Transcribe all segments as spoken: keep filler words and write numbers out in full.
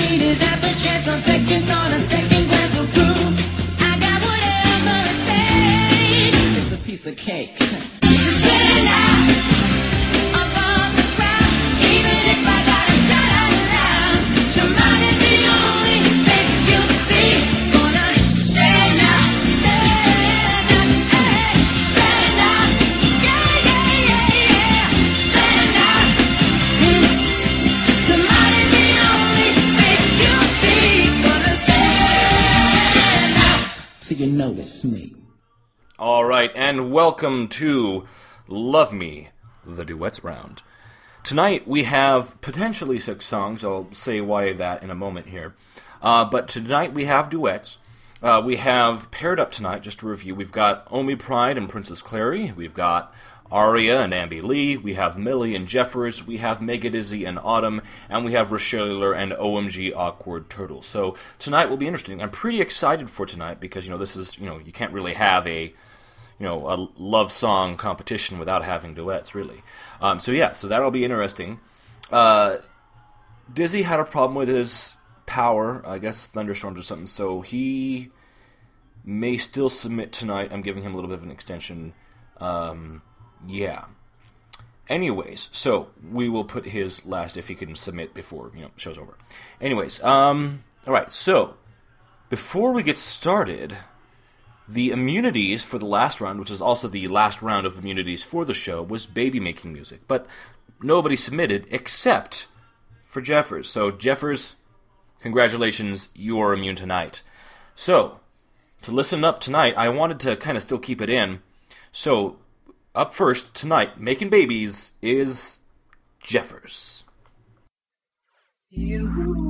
need is half a chance on second thought, a second glass of proof. I got whatever it takes. It's a piece of cake. To stand out above the crowd, even if I gotta shout out loud. Your mind is the only face you see. Gonna stand out, stand out, hey, stand out, yeah, yeah, yeah, yeah, stand out. Mm. Your mind is the only face you see. Gonna stand out till you notice me. All right, and welcome to Love Me, the Duets Round. Tonight we have potentially six songs. I'll say why that in a moment here. Uh, but tonight we have duets. Uh, we have paired up tonight, just to review. We've got Omi Pride and Princess Clary. We've got Aria and Ambi Lee. We have Millie and Jeffers. We have Megadizzy and Autumn. And we have Rochelle and O M G Awkward Turtle. So tonight will be interesting. I'm pretty excited for tonight because, you know, this is, you know, you can't really have a you know, a love song competition without having duets, really. Um, so yeah, so that'll be interesting. Uh, Dizzy had a problem with his power, I guess thunderstorms or something, so he may still submit tonight. I'm giving him a little bit of an extension. Um, yeah. Anyways, so we will put his last if he can submit before, you know, show's over. Anyways, um, alright, so before we get started, the immunities for the last round, which is also the last round of immunities for the show, was baby making music. But nobody submitted except for Jeffers. So, Jeffers, congratulations, you are immune tonight. So, to listen up tonight, I wanted to kind of still keep it in. So, up first tonight, making babies, is Jeffers. You.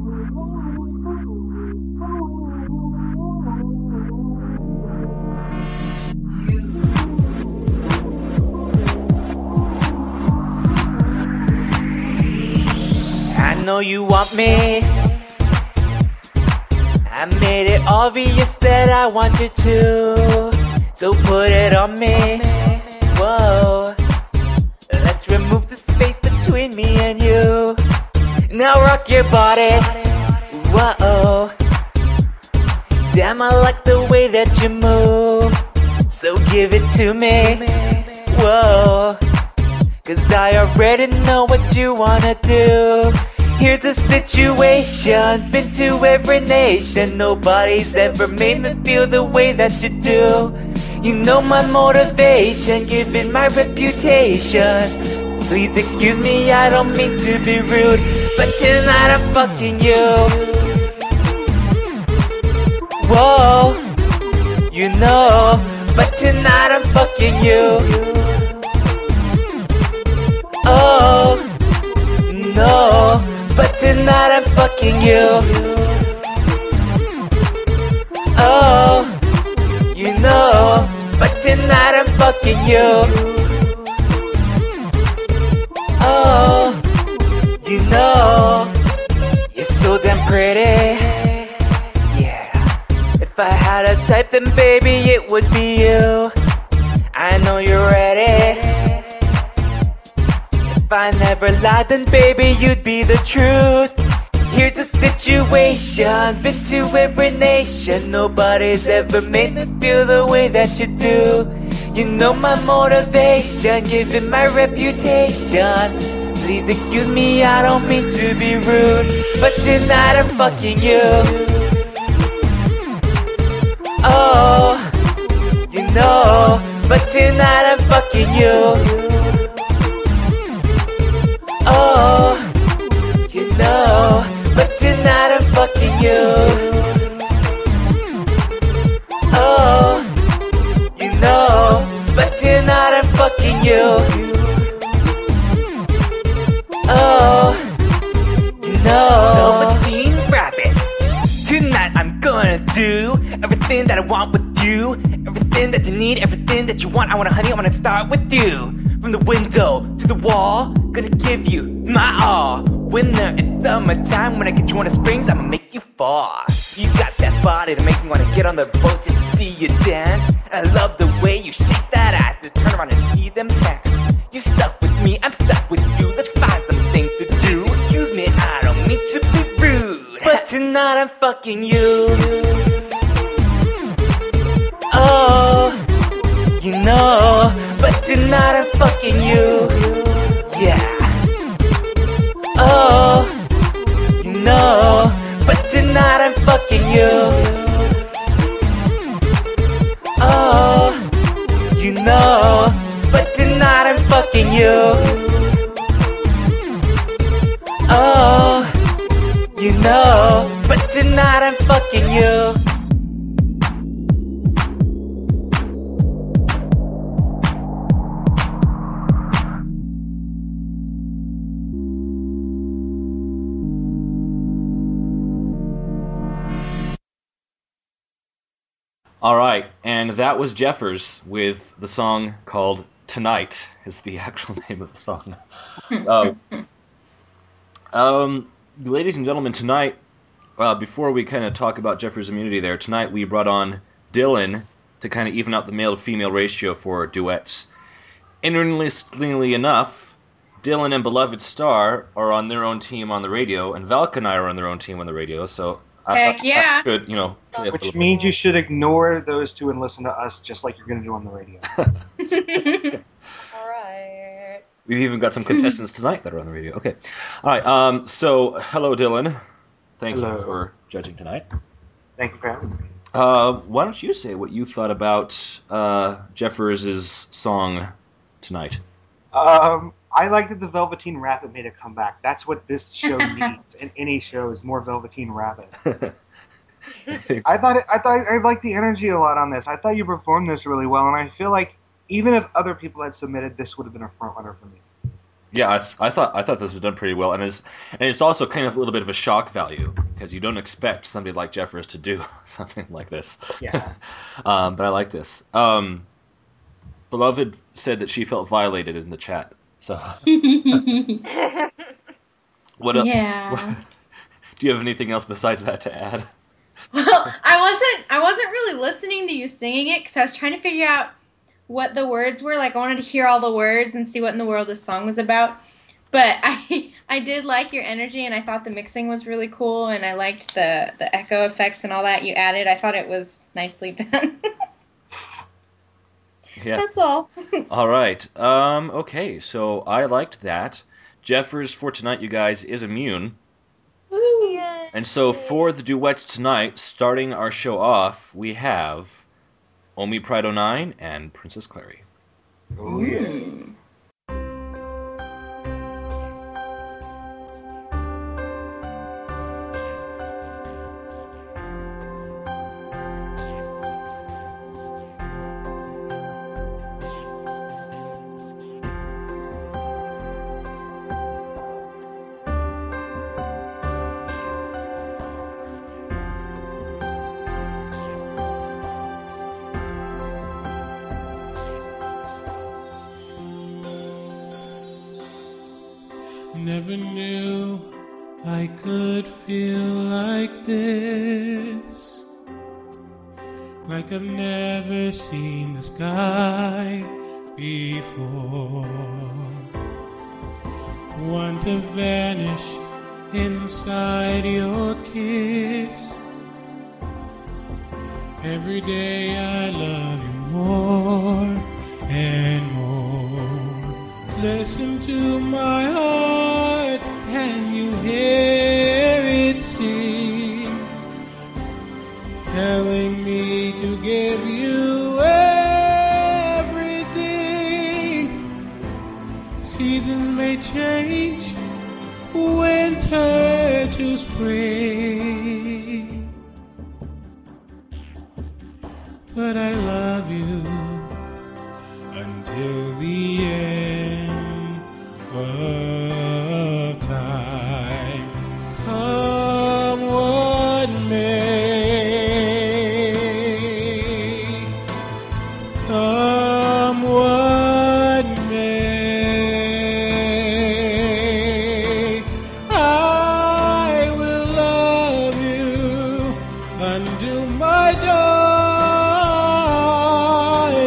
I know you want me. I made it obvious that I want you to, so put it on me. Whoa, let's remove the space between me and you. Now rock your body. Whoa, damn, I like the way that you move, so give it to me. Whoa, cause I already know what you wanna do. Here's the situation, been to every nation. Nobody's ever made me feel the way that you do. You know my motivation, given my reputation. Please excuse me, I don't mean to be rude, but tonight I'm fucking you. Whoa, you know, but tonight I'm fucking you. Oh, no, but tonight I'm fucking you. Oh, you know, but tonight I'm fucking you. Oh, you know, you're so damn pretty. Yeah, if I had a type, then baby it would be you. I know you're ready. If I never lied, then baby you'd be the truth. Here's the situation, been to every nation. Nobody's ever made me feel the way that you do. You know my motivation, given my reputation. Please excuse me, I don't mean to be rude, but tonight I'm fucking you. Oh, you know, but tonight I'm fucking you. Oh, you know, but tonight I'm fucking you. Oh, you know, but tonight I'm fucking you. Oh, you know, Velveteen Rabbit. Tonight I'm gonna do everything that I want with you. Everything that you need, everything that you want. I want to, honey, I want to start with you. From the window to the wall, gonna give you my all. Winter and summertime, when I get you on the springs, I'ma make you fall. You got that body to make me wanna get on the boat just to see you dance. I love the way you shake that ass, just turn around and see them pants. You stuck with me, I'm stuck with you, let's find something to do. Excuse me, I don't mean to be rude, tonight I'm fucking you. Oh, you know, but tonight I'm fucking you. Yeah. Oh, you know, but tonight I'm fucking you. Oh, you know, but tonight I'm fucking you. Oh, you know, but tonight I'm fucking you. All right, and that was Jeffers with the song called "Tonight" is the actual name of the song. uh, um, ladies and gentlemen, tonight, uh, before we kind of talk about Jeffers' immunity there, tonight we brought on Dylan to kind of even out the male-to-female ratio for duets. Interestingly enough, Dylan and Beloved Star are on their own team on the radio, and Valk and I are on their own team on the radio, so I Heck thought yeah. I could, you know, play a Which little means you should ignore those two and listen to us just like you're going to do on the radio. Alright. We've even got some contestants tonight that are on the radio. Okay. All right. Um, so, hello, Dylan. Thank Hello. you for judging tonight. Thank you for having me. Uh, why don't you say what you thought about uh, Jeffers' song tonight? Um, I like that the Velveteen Rabbit made a comeback. That's what this show needs in any show is more Velveteen Rabbit. I thought it, I thought I liked the energy a lot on this. I thought you performed this really well, and I feel like even if other people had submitted, this would have been a front runner for me. Yeah, I, I thought I thought this was done pretty well, and it's and it's also kind of a little bit of a shock value because you don't expect somebody like Jeffers to do something like this. Yeah. um, but I like this. Um, Beloved said that she felt violated in the chat. So, what else? Yeah. Do you have anything else besides that to add? Well, I wasn't I wasn't really listening to you singing it because I was trying to figure out what the words were. Like I wanted to hear all the words and see what in the world this song was about. But I I did like your energy, and I thought the mixing was really cool, and I liked the, the echo effects and all that you added. I thought it was nicely done. Yeah. That's all. All right. Um, okay, so I liked that. Jeffers for tonight, you guys, is immune. Woo. And so for the duets tonight, starting our show off, we have Omi Pride oh nine and Princess Clary. Oh, yeah. Mm. Never knew I could feel like this, like I've never seen the sky before. Want to vanish inside your kiss. Every day I love you more and more. Listen to my heart, can you hear it sing? Telling me to give you everything. Seasons may change, winter to spring, but I love you until the end of time. Come what may, come what may, I will love you until my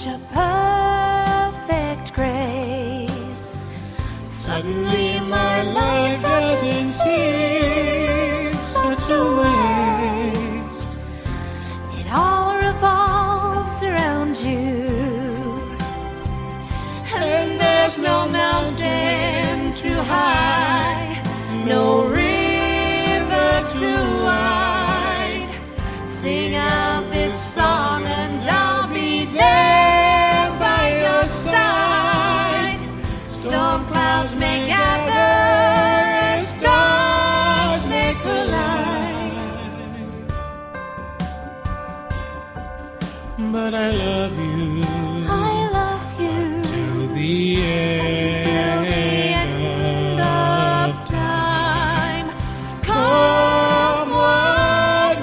such a perfect grace. Suddenly my life doesn't seem such a waste. It all revolves around you. And there's no mountain too high, no river too wide. Sing out this song and I'll be there by your side. Storm clouds may gather and stars may collide. But I love you I love you till the till the end end of of time. Come what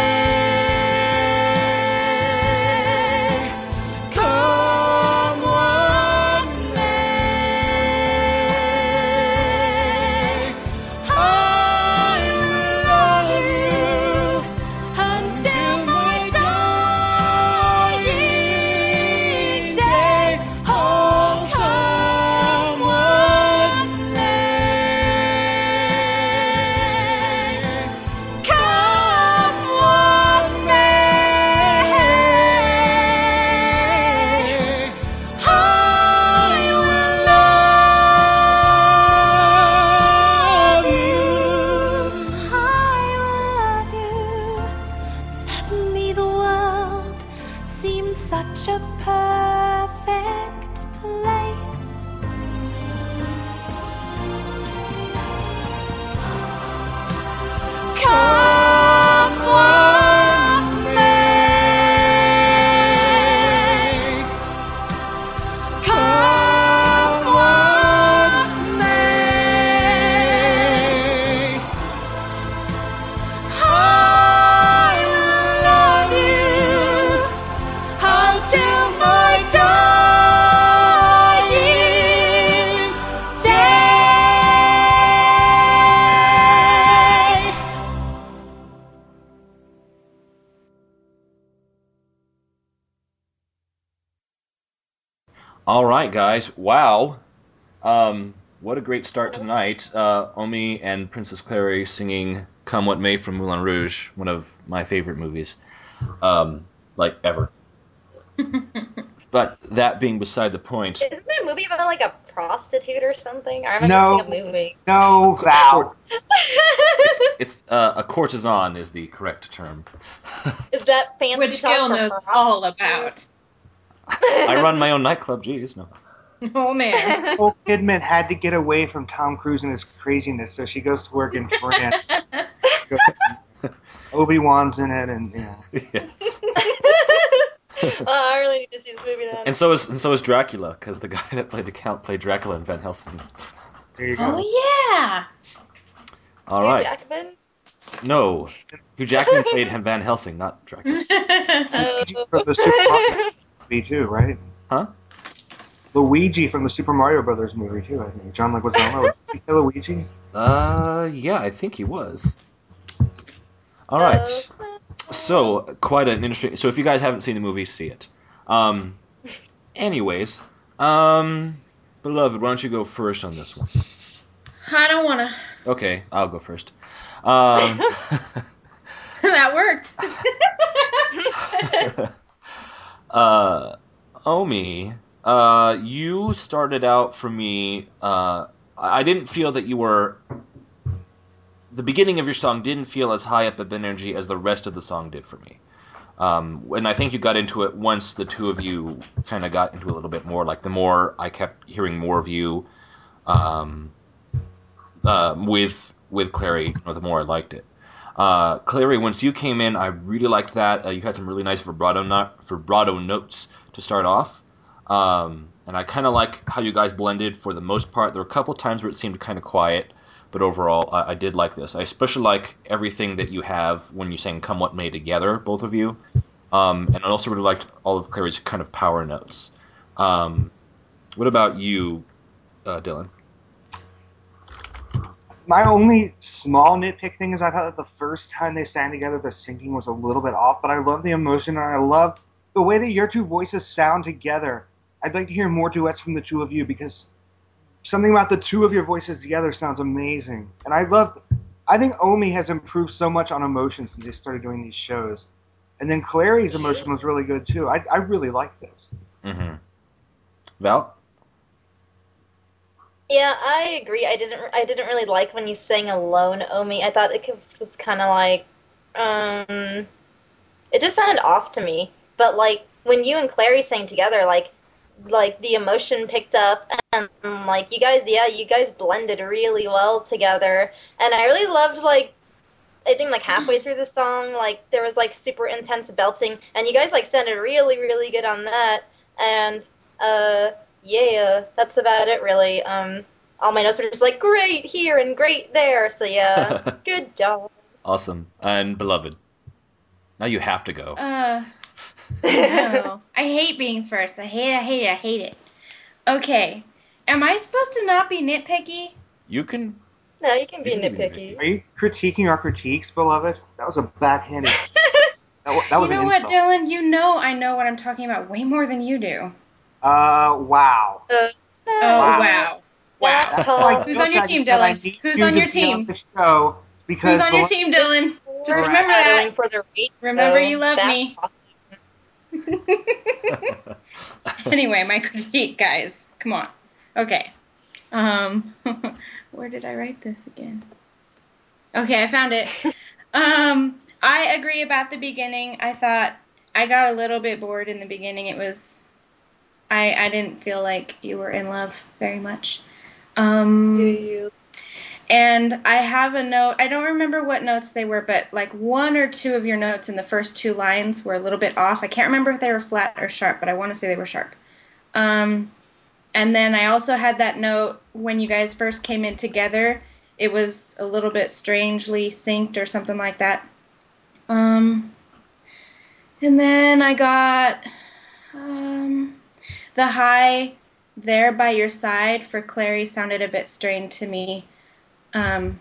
may. Come what may. I will love you until my dying day. Oh, come what may. Come what may. I will love you. I will love you. Suddenly the world seems such a perfect place. Come what may. Come what may. I will love you until my dying day. All right, guys. Wow. Um, what a great start tonight. Uh, Omi and Princess Clary singing Come What May from Moulin Rouge, one of my favorite movies, um, like, ever. But that being beside the point, Isn't that movie about like a prostitute or something? I remember No. seeing a movie. No, Val. it's uh, a courtesan is the correct term. Is that fancy Which talk Gil for knows prostitute? all about. I run my own nightclub, geez, no. Oh man. Nicole Kidman had to get away from Tom Cruise and his craziness, so she goes to work in France. Obi-Wan's in it, and you know. Yeah. Oh, I really need to see this movie then. And so is and so is Dracula, because the guy that played the Count played Dracula in Van Helsing. There you go. Oh yeah. All Hugh right. Jackman? No, Hugh Jackman played Van Helsing, not Dracula. Oh. From the Super Mario movie too, right? Huh? Luigi from the Super Mario Brothers movie too. I think John Leguizamo was he Luigi. Uh, yeah, I think he was. All right. So, quite an interesting. So, if you guys haven't seen the movie, see it. Um, anyways, um, beloved, why don't you go first on this one? I don't wanna. Okay, I'll go first. Um, That worked. uh, Omi, uh, you started out for me. Uh, I I didn't feel that you were. The beginning of your song didn't feel as high up of energy as the rest of the song did for me. Um, and I think you got into it once the two of you kind of got into it a little bit more. Like, the more I kept hearing more of you um, uh, with with Clary, you know, the more I liked it. Uh, Clary, once you came in, I really liked that. Uh, you had some really nice vibrato, not, vibrato notes to start off. Um, and I kind of like how you guys blended for the most part. There were a couple times where it seemed kind of quiet. But overall, I, I did like this. I especially like everything that you have when you sang Come What May together, both of you. Um, and I also really liked all of Clary's kind of power notes. Um, what about you, uh, Dylan? My only small nitpick thing is I thought that the first time they sang together, the singing was a little bit off, but I love the emotion and I love the way that your two voices sound together, I'd like to hear more duets from the two of you because something about the two of your voices together sounds amazing. And I love, I think Omi has improved so much on emotion since they started doing these shows. And then Clary's emotion was really good too. I I really like this. Mm-hmm. Val? Yeah, I agree. I didn't. I didn't really like when you sang alone, Omi. I thought it was, was kind of like, um, it just sounded off to me. But like when you and Clary sang together, like, like the emotion picked up, and like you guys, yeah, you guys blended really well together. And I really loved like, I think like halfway through the song, like there was like super intense belting, and you guys like sounded really, really good on that. And uh. Yeah, that's about it, really. Um, all my notes were just like, great here and great there. So, yeah, good job. Awesome. And Beloved. Now you have to go. Uh, no. I hate being first. I hate it, I hate it, I hate it. Okay. Am I supposed to not be nitpicky? You can... No, you can be You can be nitpicky. Are you critiquing our critiques, beloved? That was a backhanded. that, wa- that was You know an what, insult. Dylan? You know I know what I'm talking about way more than you do. Uh, wow. Uh, Oh, Wow. wow. Wow. That's why all. Who's on your Gil team, said I Dylan? need Who's you on to your be team? the show because Who's on your the- team, Dylan? Just We're remember battling that. for the rate, Remember so you love that's me. awesome. Anyway, my critique, guys. Come on. Okay. Um, where did I write this again? Okay, I found it. Um, I agree about the beginning. I thought I got a little bit bored in the beginning. It was, I I didn't feel like you were in love very much. Um, You- and I have a note. I don't remember what notes they were, but like one or two of your notes in the first two lines were a little bit off. I can't remember if they were flat or sharp, but I want to say they were sharp. Um, and then I also had that note when you guys first came in together. It was a little bit strangely synced or something like that. Um, and then I got um, the high there by your side for Clary sounded a bit strained to me. Um,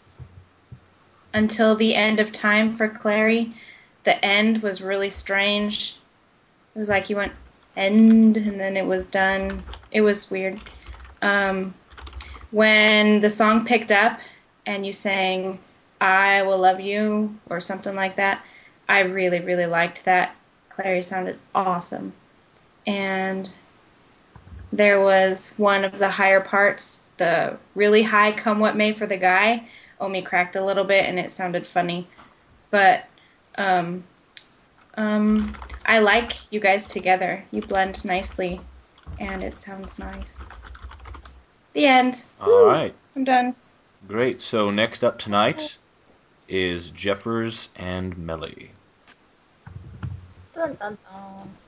until the end of time for Clary, the end was really strange. It was like you went end and then it was done. It was weird. Um, when the song picked up and you sang I Will Love You or something like that, I really, really liked that. Clary sounded awesome. And there was one of the higher parts, the really high come what may for the guy. Omi cracked a little bit and it sounded funny. But um, um, I like you guys together. You blend nicely and it sounds nice. The end. All right. I'm done. Great. So next up tonight is Jeffers and Melly. Dun, dun, dun.